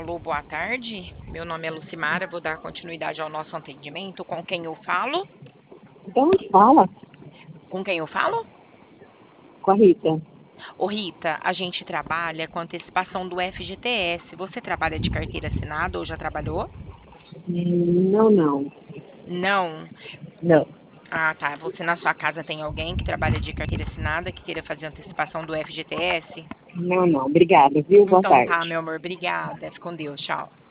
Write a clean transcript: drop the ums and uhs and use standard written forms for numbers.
Alô, boa tarde. Meu nome é Lucimara, vou dar continuidade ao nosso atendimento. Com quem eu falo? Então fala Com quem eu falo? com a Rita. Ô, Rita, a gente trabalha com antecipação do FGTS. Você trabalha de carteira assinada ou já trabalhou? Não, não, Não. não, Ah, tá. Você na sua casa tem alguém que trabalha de carteira assinada que queira fazer antecipação do FGTS? não, não. Obrigada, viu? Boa Então tá, tarde. meu amor, obrigada. Fica com Deus, tchau.